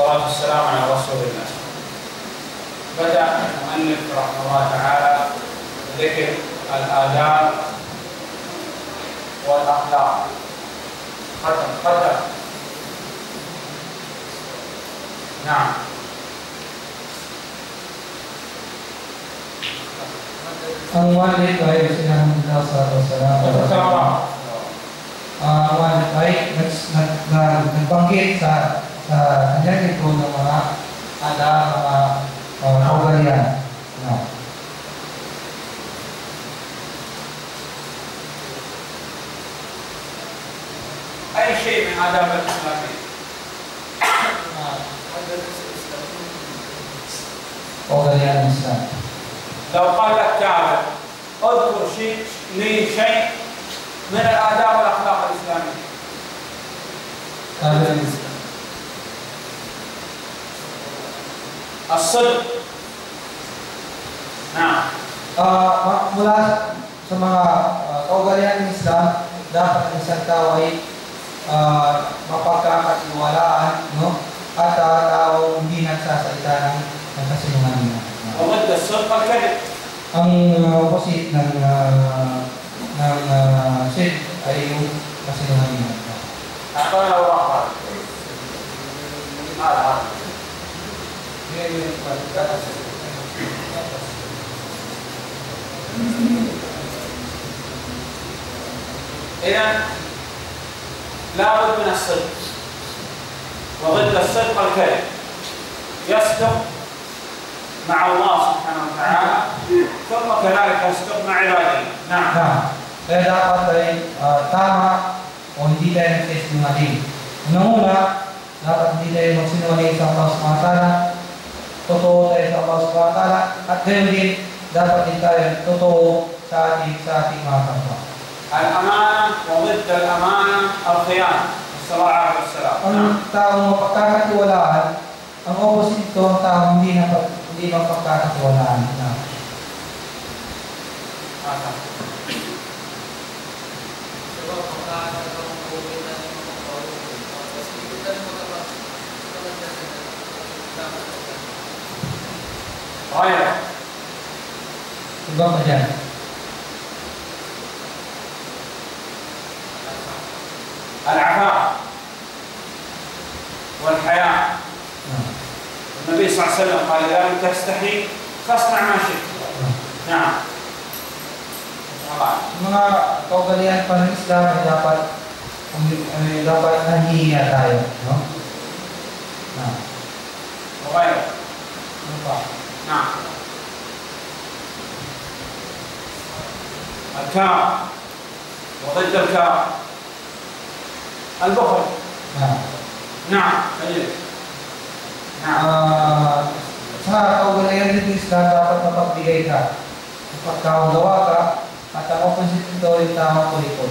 والصلاة والسلام على رسول الله. بدأ المؤلف رحمه الله تعالى ذكر الآداب والأخلاق. قدم. نعم. Ang walid ay sinabi ng Rasulullah. Ang walid ay nagbanggit sa kanyang ito ng mga kaugalian. أي شيء من آداب الإسلام kaugalian Islam. لو قال لك تعال اذكر شيء من الآداب والأخلاق الإسلامية. الصدق. نعم. Mula sa mga kaugalian ng Islam, dapat ang isang tao ay mapagkakatiwalaan, no? At tao hindi nagsasalita ng kasinungalingan. وضد الصدق الكذب. Ang opposite ng sid ay yung kasinungalingan. أعطانا وراء هذا. إذا لابد من الصدق، وضد الصدق الكذب. يصدق مع الله سبحانه وتعالى ثم كذلك يصدق مع عباده. نعم. Kaya dapat ay tama o hindi tayo nagsisinungaling. Unang-una, dapat hindi tayo magsinungaling sa Allah subhanahu wa ta'ala. Totoo tayo sa Allah subhanahu wa ta'ala. At gayon din, dapat din tayo totoo sa ating mga kapwa. الأمانة وضد الأمانة الخيانة. صلى الله عليه وسلم. Ang taong mapagkakatiwalaan, ang opposite ito, ang taong hindi mapagkakatiwalaan. غيره. Iba pa dyan. العفاف والحياء. النبي صلى الله عليه وسلم قال إذا لم تستحي فاصنع ما شئت. نعم. Mga kaugalian pa ng Islam ay dapat nahihiya tayo, no? وغيره. Ano pa? نعم. الكرم وضد الكرم البخل. نعم. نعم. Sa kaugalian ng Islam dapat mapagbigay ka. Kapag gawa ka, at ang opposite nito yung tamang kulikot.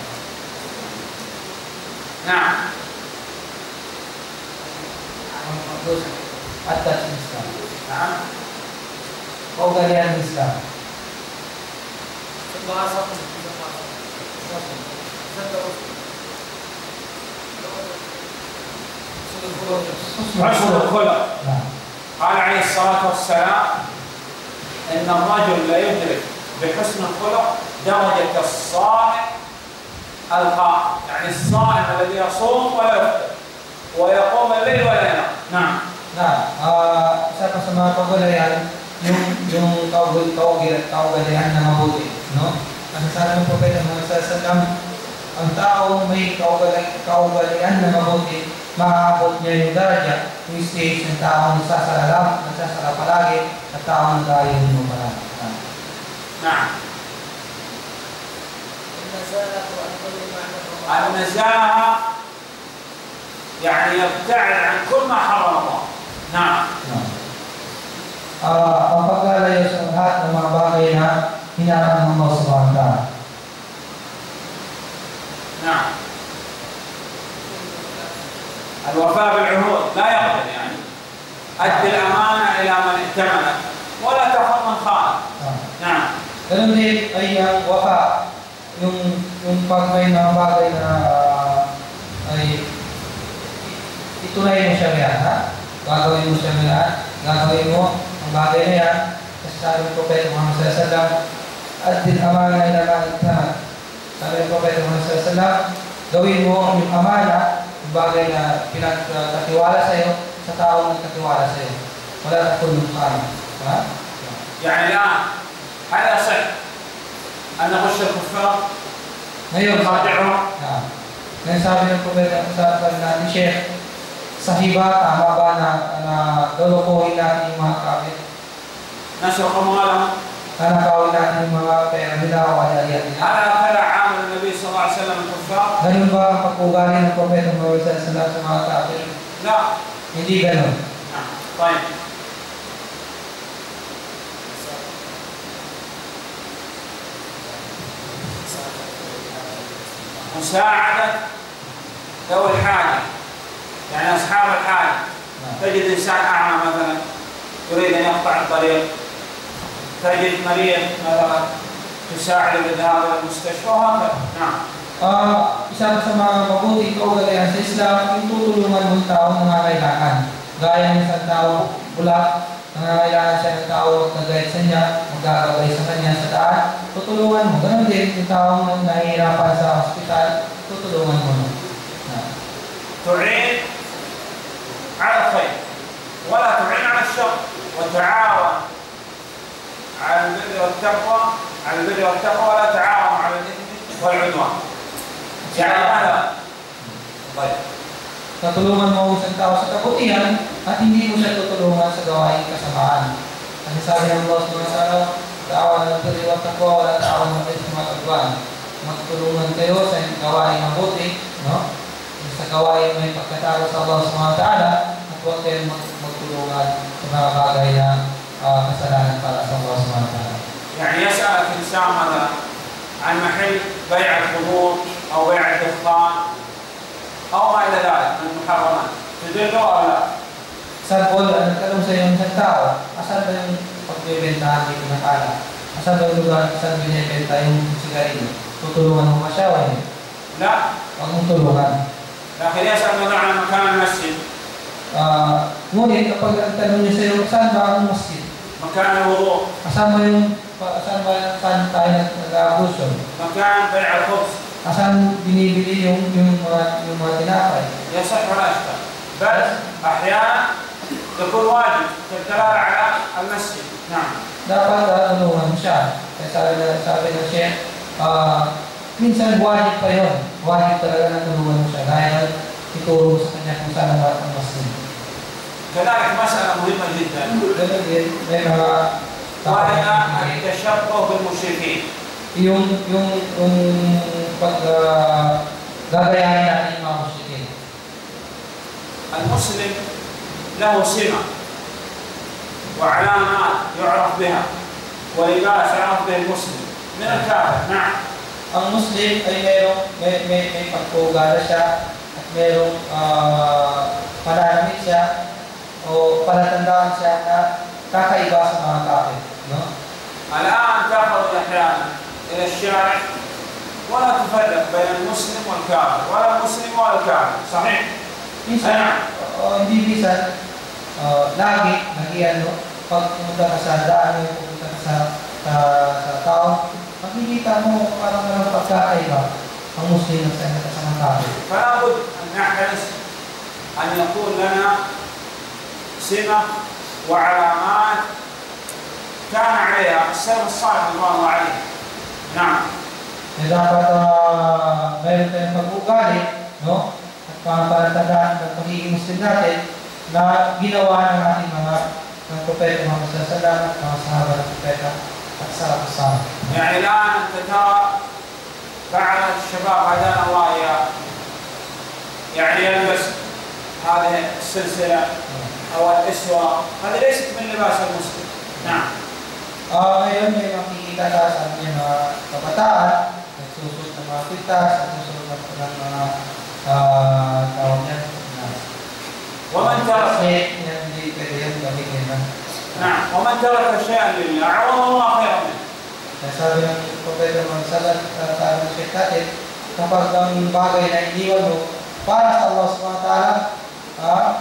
نعم. At that's Islam. نعم. Kaugalian ng Islam. حسن الخلق. قال عليه الصلاة والسلام إن الرجل لا يدرك بحسن الخلق درجة الصائم القائم، يعني الصائم الذي يصوم ولا يفطر ويقوم الليل ولا ينام. نعم. Isa pa sa mga kaugalian, yung kaugalian na mabuti, no? Kasi sabi ng Propeta Muhammad sallallahu alaihi wasallam, ang taong may kaugalian na mabuti, maaabot niya yung daraja, yung stage ng taong nagsasala palagi, at taong nag-ayaw mo palagi. نعم. النزاهة يعني يبتعد عن كل ما حرم الله. نعم. Ang paglalayo sa lahat ng mga bagay na hinarap ng Allah subhanahu wa ta'ala. نعم. الوفاء بالعهود لا يقبل، يعني أدي الأمانة إلى من ائتمنك ولا تخن من خانك. نعم. Ganun din ay wafa, yung pag may mga bagay na ay itunay mo siya, ha? gagawin mo siya ngayon, gagawin mo ang bagay na yan, kasi sabi ng Propeta Muhammad sallallahu alaihi wasallam, at din amana ila ma'iktahan. Sabi ng Propeta Muhammad sallallahu alaihi wasallam, gawin mo ang yung amana, yung bagay na pinagkatiwala sa iyo, sa taong nagkatiwala sa iyo. Wala na kulong ka. Ha? يعني الآن هل يصح أن نخش الكفار Ngayon, نخادعهم؟ ngayon sabi ng Propeta na ni Sheikh, sahiba, tama ba na lulukuhin natin yung mga kapit? نسرق أموالهم؟ Nanakawin natin yung mga pera nila o kaya nila. هل عامل النبي صلى الله عليه وسلم الكفار؟ Ganun ba ang pag-ugali ng Propeta Muhammad sallallahu alaihi wasallam sa mga kapit? لا. Hindi ganun. طيب. مساعدة ذوي الحاجة، يعني أصحاب الحاجة. تجد إنسان أعمى مثلا يريد أن يقطع الطريق، تجد مريض مثلا تساعده بالذهاب إلى المستشفى وهكذا. نعم. Isa sa mga mabuting kaugalian sa Islam, yung tutulungan mo ang tao nangangailangan. Gaya ng isang tao bulak, nangangailangan siya ng tao mag-guide sa niya, mag-gagabay sa kanya sa daan, tutulungan mo. Ganun din, yung tao nahihirapan sa hospital, tutulungan mo. تعين على الخير ولا تعين على الشر، وتعاون على البر والتقوى ولا تعاون على الإثم والعدوان. يعني هذا طيب. Tutulungan mo isang tao sa kabutihan at hindi mo siya tutulungan sa gawain kasamaan. Kasi sabi ng Allah subhanahu wa ta'ala, ta'awan ng birri wat taqwa wala ta'awan ng ithmi wal 'udwan. Magtulungan kayo sa gawain mabuti, no? Sa gawain may pagkatalo sa Allah subhanahu wa ta'ala, at huwag kayong magtulungan sa mga bagay na kasalanan para sa Allah subhanahu wa ta'ala. يعني يسألك إنسان مثلا عن محل بيع الخمور أو بيع الدخان أو ما إلى ذلك من المحرمات، تدله أو لا؟ Example, nagtanong sa iyo isang tao, asan ba yung pagbibentahan dito ng ala? Asan ba yung lugar, asan binibenta yung sigarilyo? Tutulungan mo ba siya o hindi? لا. Huwag mong tulungan. لكن يسأل مثلا عن مكان المسجد، ngunit kapag nagtanong niya sa iyo, saan ba ang masjid? مكان الوضوء، Saan tayo nag-abuso? مكان بيع الخبز، Asan binibili yung mga tinapay? يصح ولا يشتغل، بل أحيانا يكون واجب كالدلالة على المسجد. نعم. Dapat tulungan mo siya. Kaya sabi ng Sheikh, minsan wajib pa yun. Wajib talaga na tulungan mo siya. Dahil ituro mo sa kanya kung saan ang masjid. كذلك مسألة مهمة جدا وهي التشبه بالمشركين. Yung gagayahin natin yung mga musyrikin. المسلم له سمة وعلامات يعرف بها ولباس يعرف به المسلم من الكافر. نعم. Ang Muslim ay may pagpugala siya at mayroong pananamit siya o palatandaan siya na kakaiba sa mga kafir. No? الآن تخرج أحيانا إلى الشارع ولا تفرق بين المسلم والكافر ولا المسلم والكافر. صحيح؟ Minsan, hindi minsan, lagi, pag pumunta ka sa daan, pumunta ka sa tao, makikita mo parang walang pagkakaiba ang Muslim at sa mga kafir. فلا بد أن نحرص أن يكون لنا سمة وعلامات كان عليها السلف الصالح رضوان الله عليه. نعم. Dapat mayroon tayong pag-ugali, no? At palatandaan ng pagiging Muslim natin na ginawa ng ating mga propeta, mga masasalan, mga sahaba ng propeta at salaf. يعني الآن أنت ترى بعض الشباب هدانا الله إياه يعني يلبس هذه السلسلة أو الإسوة، هذه ليست من لباس المسلم. نعم. Ngayon may makikita ka sa ating mga kabataan, nagsusunod ng mga pitas, nagsusunod ng mga tawag niya. ومن ترك hindi pwede yung gamitin na. نعم. ومن ترك شيئا لله عوض الله خيرا منه. Kaya sabi ng Propeta Muhammad sallallahu alaihi wasallam, kapag ang bagay na iniwan mo para sa Allah subhanahu wa ta'ala,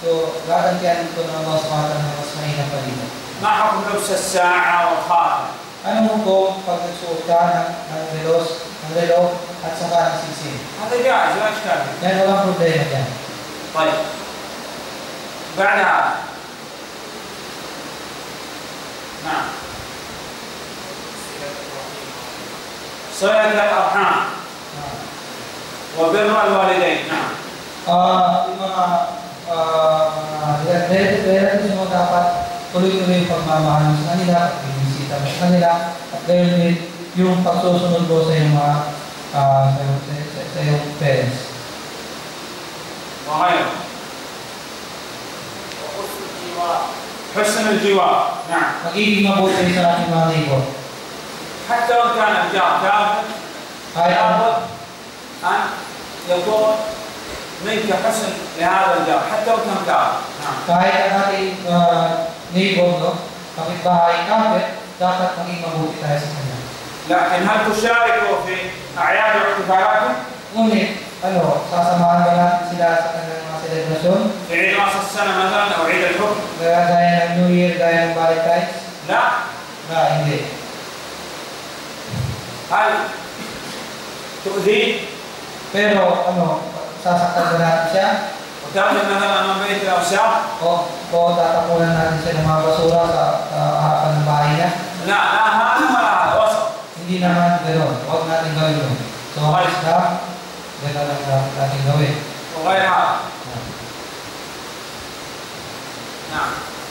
So, gagantihan ko ng Allah subhanahu wa ta'ala na mas mahina pa dito. ما حكم لبس الساعة والخاتم؟ Anong hukom pag nagsuot ka ng relo at saka ng singsing? هذا جائز لا إشكال فيه. Yan, walang problema dyan. طيب بعد هذا نعم صلة الأرحام وبر الوالدين نعم Yung mga relatives mo dapat tuloy-tuloy yung pagmamahal mo sa kanila, pag-inisita mo sa kanila, at gayon din yung pagsusunod mo sa iyong mga sa iyong parents. وغيره حسن الجوار نعم Magiging mabuti sa ating mga neighbor. حتى لو كان الجار كافر Kahit لابد أن يكون منك حسن لهذا الجار حتى لو كان كافر نعم kahit ang ating neighbor, no, kapitbahay, kafir, dapat maging mabuti tayo sa kanya. لكن هل تشاركوا في أعياد واحتفالاتهم؟ Ngunit, sasamahan ba natin sila sa kanilang mga selebrasyon? في عيد رأس السنة مثلا أو عيد الحكم؟ Gaya ng New Year, gaya ng Valentine's? لا. Hindi. هل تؤذيه؟ Pero, sasaktan ba natin siya? وتعمل مثلا أمام بيت الأوساخ؟ O tatapunan natin siya ng mga basura sa harapan ng bahay niya? لا لا هذا ولا هذا وسط. Hindi naman gano'n. Huwag natin gawin yun. So, Islam, gano'n lang natin gawin. وغير هذا. نعم.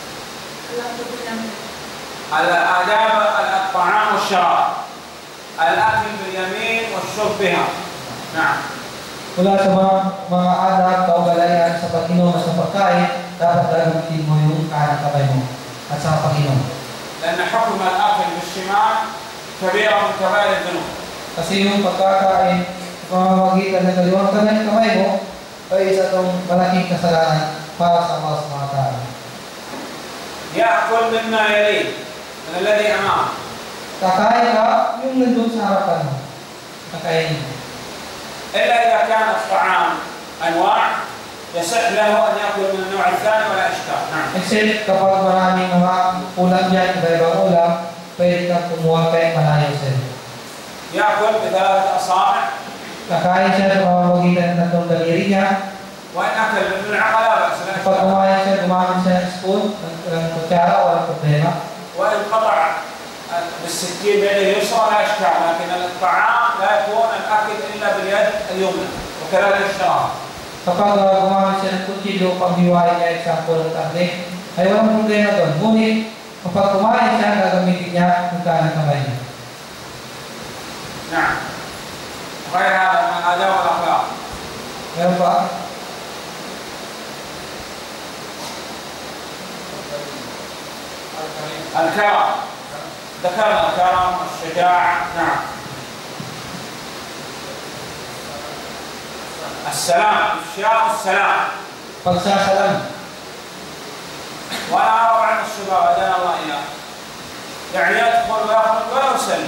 الآداب الطعام والشراب. الأكل باليمين والشرب بها. نعم. Mula sa mga adab, kaugalayan sa pag-inom at sa pagkain, dapat gagamitin mo yung kanang kamay mo at sa pag-inom. لأن حكم الأكل بالشمال كبيرة من كبائر الذنوب. Kasi yung pagkakain, pamamagitan ng kaliwang kamay mo, ay isa itong malaking kasalanan para sa Allah subhanahu wa ta'ala. يأكل مما يليه من الذي أمامه. Kakain ka, yung nandun sa harapan mo. Kakain mo. إلا إذا كان الطعام أنواع يصح له أن يأكل من النوع الثاني ولا إشكال. نعم. Except kapag maraming mga ulam dyan, iba-ibang ulam, pwede kang kumuha kahit malayo sa'yo. يأكل بثلاثة أصابع. Kakain siya sa pamamagitan ng tatlong daliri niya. وإن أكل بالملعقة لا بأس لا Kapag إشكال. kumain siya, gumamit siya ng spoon, ng kutsara, walang problema. وإن قطع بالسكين بيده اليسرى لا إشكال، لكن الطعام لا يكون الأكل إلا باليد اليمنى وكذلك الشراب. Kapag gumamit siya ng kutsilyo, panghiwain niya example ng karne, ay walang problema doon. Ngunit, kapag kumain siya, gagamitin niya yung kanang kamay niya. نعم. غير هذا من الآداب والأخلاق. Meron ba? الكرم. ذكرنا الكرم والشجاعة. نعم. السلام إفشاء السلام. Pagsasalam. وأنا أرى بعض الشباب هدانا الله إياه يعني يدخل ويخرج ولا يسلم.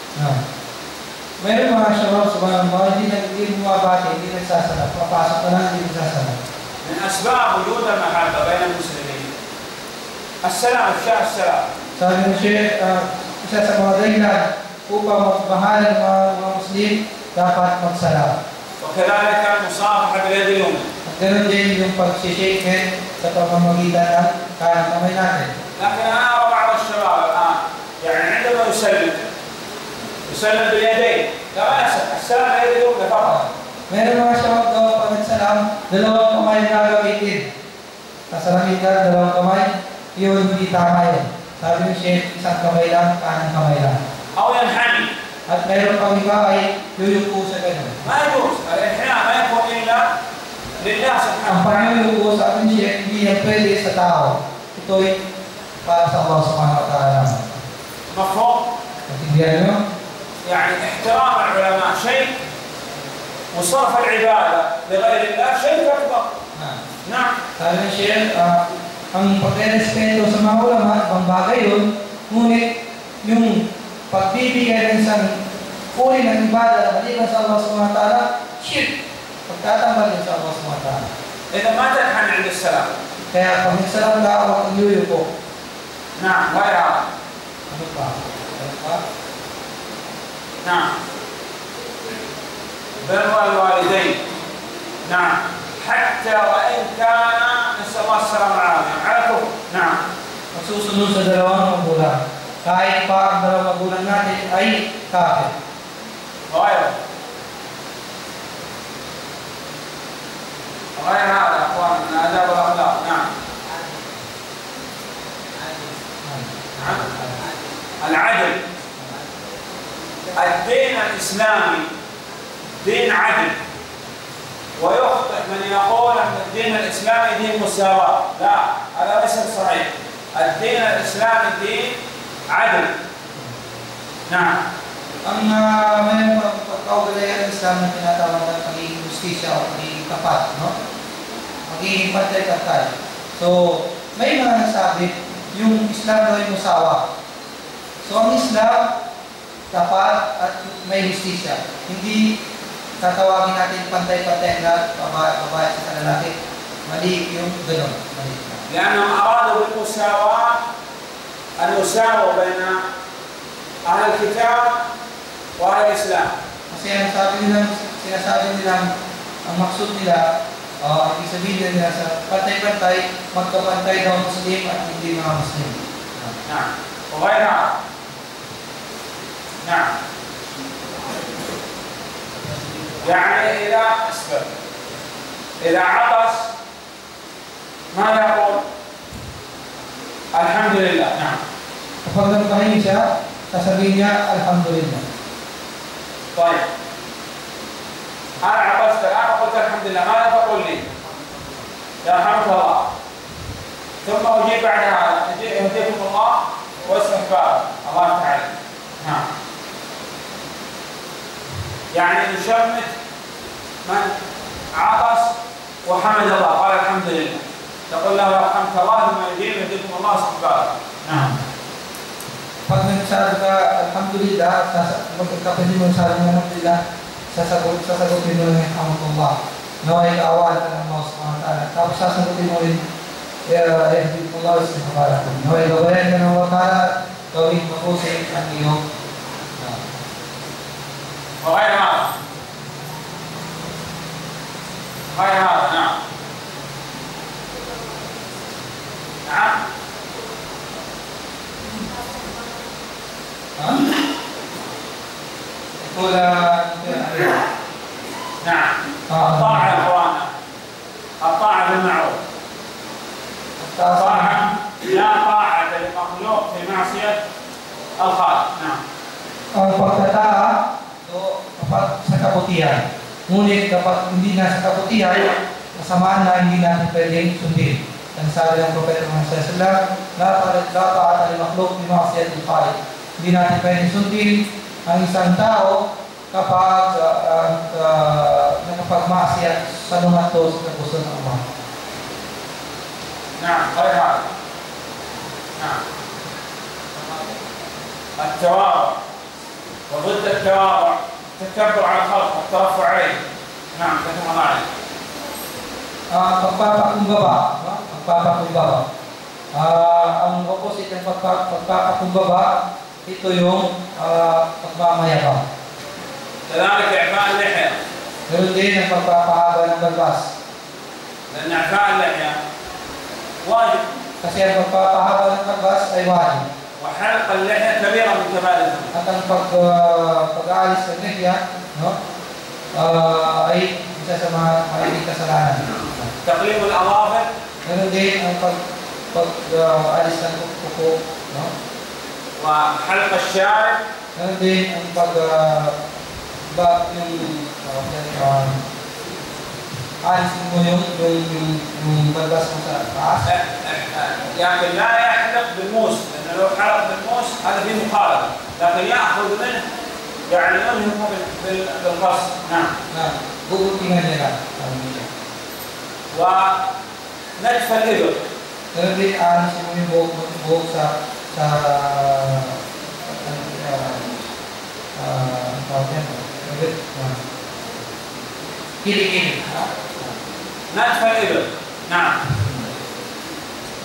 Meron mga shabab subhanallah, hindi bumabati, hindi nagsasalam. Papasok ka lang, hindi nagsasalam. من أسباب وجود المحبة بين المسلمين السلام إفشاء السلام. Sabi ng Sheikh, isa sa mga dahilan upang magmahal ng mga Muslim, dapat magsalam. وكذلك المصافحة باليد اليمنى. At ganoon din yung pag-shake hand sa pamamagitan ng kanang kamay natin. لكن أنا أرى بعض الشباب الآن يعني عندما يسلم باليدين لا يصح السلام باليد اليمنى فقط. Meron mga shabab daw pag nagsalam, dalawang kamay na gagamitin. Kasalamin ka, dalawang kamay, yun hindi tama yun. Sabi ng Sheikh, isang kamay lang, kanang kamay lang. أو ينحني. At meron pang iba ay yuyuko sa ganun. ما يجوز الانحناء ما يكون إلا لله سبحانه Ang وتعالى. panyuyuko sa ating Sheikh, hindi yan pwede sa tao. Ito'y para sa Allah subhanahu wa ta'ala. مفهوم؟ Natindihan nyo? يعني احترام العلماء شيء وصرف العبادة لغير الله شيء أكبر. نعم. Sabi ng Sheikh, ang pagre-respeto sa mga ulama, ibang bagay yun, ngunit yung pagbibigay ng isang uri ng ibadah maliban sa Allah subhanahu wa ta'ala, shirk. Pagtatambal din sa Allah subhanahu wa ta'ala. إذا ما تنحني عند السلام Kaya pag nagsalang ka, huwag kang yuyuko. نعم غير هذا. Ano pa? Ano pa? نعم بر الوالدين. نعم حتى وإن كان نسأل الله السلامة والعافية على كفر. نعم Magsusunod sa dalawang magulang. Kahit pa ang dalawang magulang natin ay kafir. غير هذا يا اخوان من آداب الأخلاق. نعم العدل. الدين الإسلامي دين عدل، ويخطئ من يقول أن الدين الإسلامي دين مساواة. لا، هذا ليس صحيح. الدين الإسلامي دين عدل. نعم. Ang mayroon pang pagkaugalian ng Islam na tinatawag na pagiging justisya o pagiging tapat, no? Pagiging pantay-pantay. So, may mga nagsabi, yung Islam daw ay musawa. So, ang Islam, tapat at may justisya. Hindi tatawagin natin pantay-pantay na babae sa lalaki. Mali yung gano'n. Mali. لأنهم أرادوا بالمساواة أن يساووا بين أهل الكتاب وأهل الإسلام. Kasi ang sinasabi nilang ang maksud nila, ibig sabihin nila sa pantay-pantay, magkapantay daw Muslim at hindi mga Muslim. نعم وغيرها. نعم يعني إذا عطس ماذا يقول؟ الحمد لله. نعم. Kapag nagpahingi siya, sasabihin niya, Alhamdulillah. طيب أنا عطست الآن وقلت الحمد لله، ماذا تقول لي؟ يرحمك الله. ثم أجيب بعد هذا يهديكم الله واستغفار الله تعالى. نعم. يعني نشمت من عطس وحمد الله قال الحمد لله، تقول له يرحمك الله ثم يجيب يهديكم الله واستغفار. نعم. Pag nagsabi ka, Alhamdulillah, magkakapasin mo sa Alhamdulillah, sasagutin mo ng Alhamdulillah. Naway kaawaan ka ng Allah subhanahu wa ta'ala. Tapos sasagutin mo rin, Alhamdulillah, naway gabayan ka ng Allah ta'ala, gawin mapusin ang iyong. وغير هذا. غير هذا. نعم. نعم. يقول نعم. الطاعة يا اخوانا، الطاعة بالمعروف. الطاعة لا طاعة لمخلوق في معصية الخالق. نعم. Ang pagtataka, kapag sa kabutihan. Ngunit kapag hindi na sa kabutihan, kasamaan na hindi natin pwedeng sundin. Ang sabi ng Propeta Muhammad sallallahu alaihi wasallam, la ta'ata li makhluq bi ma'siyatil khaliq. Hindi natin pwedeng sundin ang isang tao kapag nakapagmaksiyat sa lumato sa kagusto ng Allah. نعم غير هذا. نعم. التواضع وضد التواضع التكبر على الخلق والترفع عليه. نعم كما قال. Pagpapakumbaba, no? Pagpapakumbaba. Ang opposite ng pagpapakumbaba, ito yung pagmamayabang. كذلك إعفاء اللحية. Meron din ang pagpapahaba ng balbas. لأن إعفاء اللحية واجب. Kasi ang pagpapahaba ng balbas ay wajib. وحلق اللحية كبيرة من كبائر الذنوب. At ang pag-aalis ng lihya, no? Ay isa sa mga malaking kasalanan. تقليم الأظافر. Meron din ang pag-aalis ng kuko, no? وحلق الشارب. Meron din ang alisin mo yung balbas mo sa taas. لكن لا يحلق بالموس، لأنه لو حلق بالموس هذا فيه مخالفة، لكن يأخذ منه يعني ينهض بالقص. نعم. Gugutingan nila. ونتف الإبر. Meron din alisin mo yung buhok sa نتف الإبر. نعم.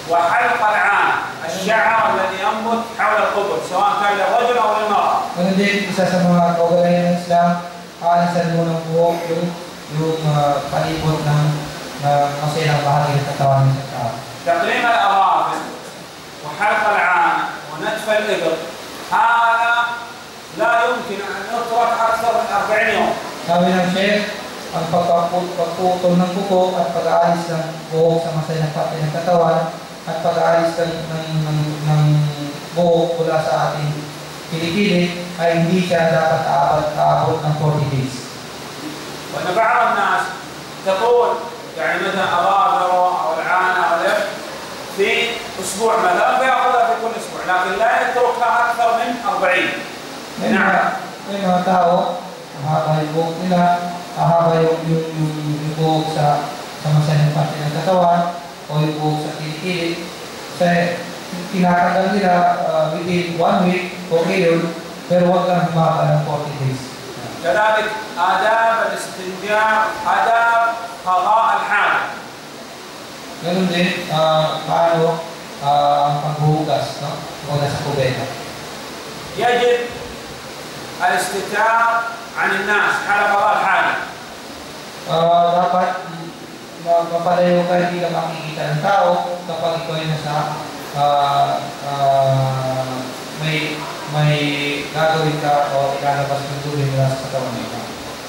وحلق العانة الشعر الذي ينبت حول القبر سواء كان للرجل أو للمرأة. Ganun din, isa sa mga kaugalian ng Islam, aalisan mo ng buhok yung palibot ng maselang bahagi ng katawan ng tao. تقليم الأظافر وحلق العانة ونتف الإبط هذا لا يمكن أن يترك أكثر من 40 يوم. Sabi ng Sheikh, ang pagputol ng kuko at pag-aalis ng buhok sa maselang parte ng katawan at pag-aalis ng buhok mula sa ating kilikili ay hindi siya dapat aabot ng 40 days. وأن بعض الناس تقول يعني مثلا أظافره أو العانة أو الإبط في أسبوع مثلا فيأخذها في كل أسبوع لكن لا يتركها أكثر من 40. May mga tao, mahaba yung buhok nila, mahaba yung buhok sa maselang parte ng katawan o yung buhok sa kilikili. Kasi tinatanggal nila within 1 week, okay yun, pero huwag lang humaba ng 40 days. كذلك آداب الاستنجاء آداب قضاء الحاجة. Ganun din, paano ang paghuhugas, no? O nasa kubeta. يجب الاستتار عن الناس حال قضاء الحاجة. Dapat mapalayo ka, hindi lang makikita ng tao kapag ikaw ay nasa may gagawin ka o ilalabas ng tubig mula sa katawan ng ikaw.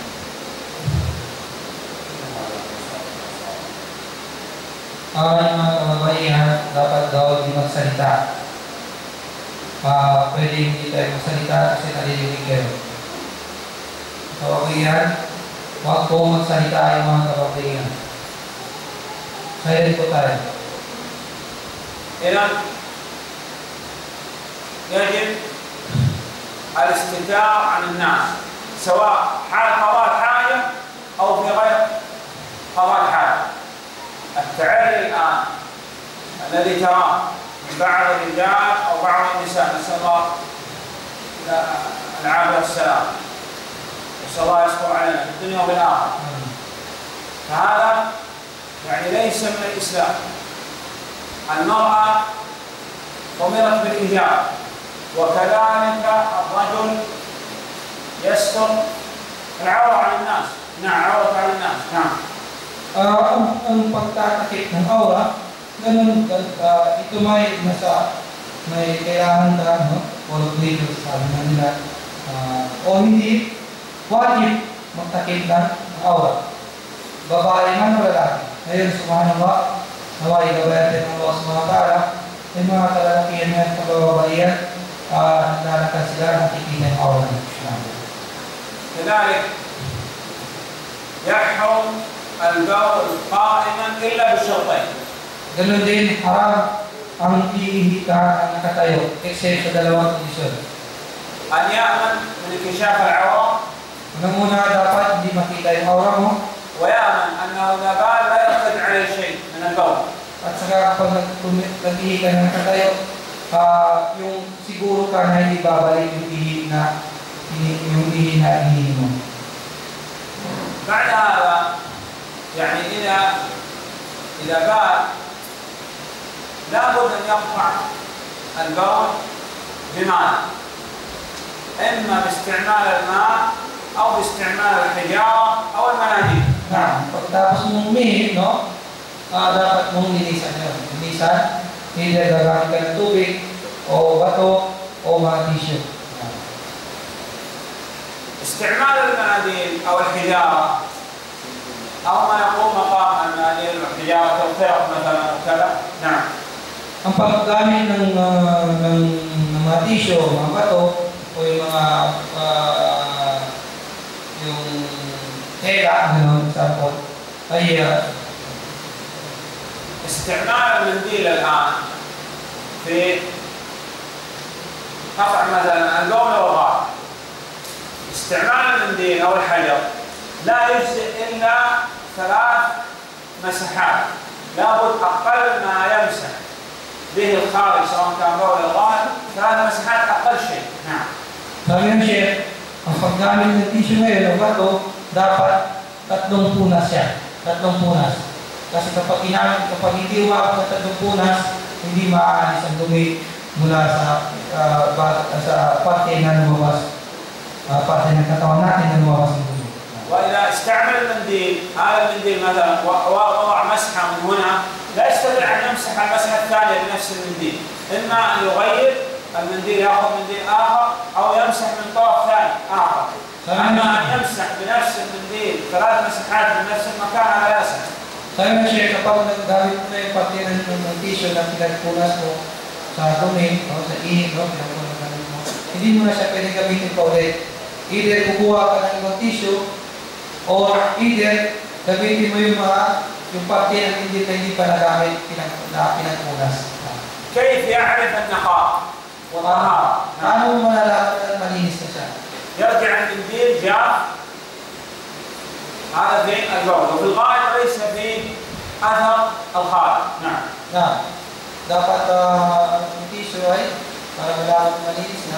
Yung mga kababaihan, dapat daw hindi magsalita. Pwede hindi tayo magsalita kasi nalilinig kayo. Kababaihan, huwag po magsalita yung mga kababaihan. Silent po tayo. إذن يجب الاستتار عن الناس سواء حال قضاء الحاجة أو في غير قضاء الحاجة. التعري الآن الذي تراه من بعض الرجال أو بعض النساء نسأل الله العافية والسلام نسأل الله يستر علينا في الدنيا والآخرة فهذا يعني ليس من الإسلام. المرأة أمرت بالإجابة وكذلك الرجل يستر العورة على الناس. نعم عورة على الناس. نعم. Ang pagtatakip ng aura, ganun, ito may kailangan ka, no? Follow leaders, sabi na nila. O hindi, wajib magtakip ng aura. Babae man o lalaki. Ngayon, subhanallah, naway gabayatin ng Allah subhanahu wa ta'ala, may mga kalalakihan na pagbababayan, naglalakad sila, nakikita yung aura ng Islam. لذلك يحرم البول قائما إلا بالشرطين. Ganun din, haram ang hindi ka nakatayo, except sa dalawang kondisyon. أن يأمن من انكشاف العورة. Unang-una, dapat hindi makita yung aura mo. ويأمن أنه إذا بال لا يخرج عليه شيء من البول. At saka kapag nag-ihi ka na nakatayo, yung siguro ka na hindi babalik yung ihi na ihi mo. بعد هذا يعني إذا بال لابد أن يقطع البول بماء إما باستعمال الماء أو باستعمال الحجارة أو المناديل. Nah, pagkatapos mong umihi, no? Dapat mong linisan yun. Linisan, hindi gagamit ka ng tubig, o bato, o mga tissue. استعمال المناديل أو الحجارة أو ما يقوم مقام المناديل والحجارة كالخرق مثلا أو كذا. نعم. Ang paggamit ng mga tissue, mga bato, o yung mga yung tela, example, ay استعمال المنديل الآن في قطع مثلا البول والغائط. استعمال المنديل أو الحجر لا يجزئ إلا 3 مسحات. لابد أقل ما يمسح به الخارج سواء كان بول أو غائط 3 مسحات أقل شيء. نعم. Sabi ng Sheikh, ang paggamit ng tissue ngayon o bato, dapat 3 punas siya. 3 punas. Kasi kapag hindi umabot ng 3 punas, hindi maaalis ang dumi mula sa parte na lumabas, parte ng katawan natin na lumabas ang dumi. وإذا استعمل المنديل، هذا المنديل مثلا ووضع مسحة من هنا، لا يستطيع أن يمسح المسحة الثانية بنفس المنديل، إما أن يغير المنديل يأخذ منديل آخر أو يمسح من طرف ثاني آخر. أما أن يمسح بنفس المنديل 3 مسحات من نفس المكان هذا لا يصح. Sabi na siya, kapag naggamit mo na yung parte ng tissue na pinagpunas mo sa dumi o sa ihip, mo, hindi mo na siya pwede gamitin pa ulit. Either kukuha ka ng ibang tissue or either gamitin mo yung parte ng hindi pa nagamit pinagpunas. كيف يعرف النقاء والطهارة؟ Paano mo malalaman na malinis na siya? يرجع المنديل جاف هذا فين البول وفي الغائط ليس فيه اثر الخارج. نعم. Na, dapat yung tissue ay para malaman malinis na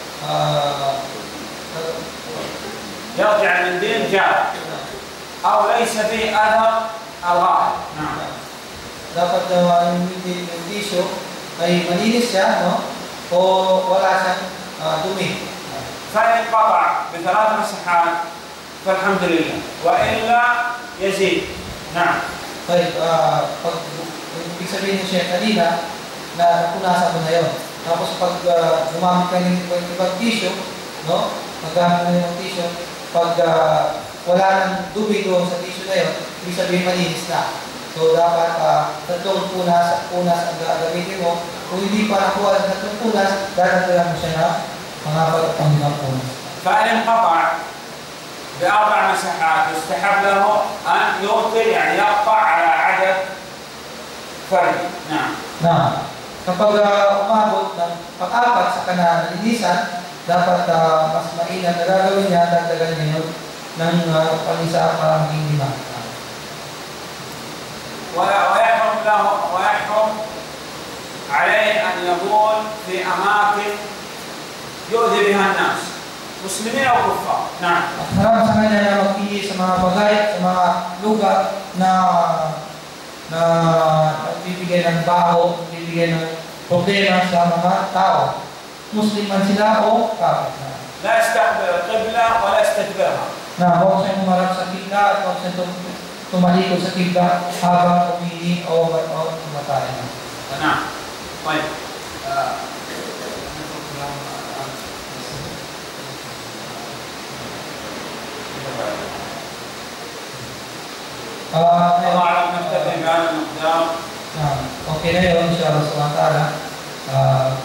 يرجع المنديل جاف او ليس فيه اثر الغائط. نعم. dapat yung tissue ay malinis siya, no? O wala siyang dumi. فإن قطع ب3 مسحات فالحمد لله وإلا يزيد. نعم. Ay, pag ibig sabihin niya siya kanina na napunasan mo na yun. Tapos pag gumamit ka ng ibang tissue, no? Paggamit mo ng tissue, pag wala nang dumi doon sa tissue na yun, ibig sabihin malinis na. So dapat 3 punas ang gagamitin mo. Kung hindi pa nakuha ng 3 punas, dadagdagan mo siya na mga pagpanggang punas. فإن انقطع ب4 مسحات يستحب له أن يوتر يعني يقطع على عدد فرد. نعم. Na, kapag umabot ng 4 sa kanalinisan, dapat mas mainam na gagawin niya, dagdagan niya yun ng pang-isa para maging 5. ويحرم عليه أن يبول في أماكن يؤذي بها الناس مسلمين أو كفار. نعم. At haram sa kanya na mag-ihi sa mga bagay, sa mga lugar na nagbibigay ng baho, nagbibigay ng problema sa mga tao. Muslim man sila o kafir. لا يستقبل القبلة ولا يستدبرها. Na huwag siyang umarap sa kibla at huwag siyang tumalikod sa kibla habang umihi o tumatay. نعم. طيب. الله أعلم نكتفي بهذا المقدار. Okay na yun, inshallah subhanahu wa ta'ala.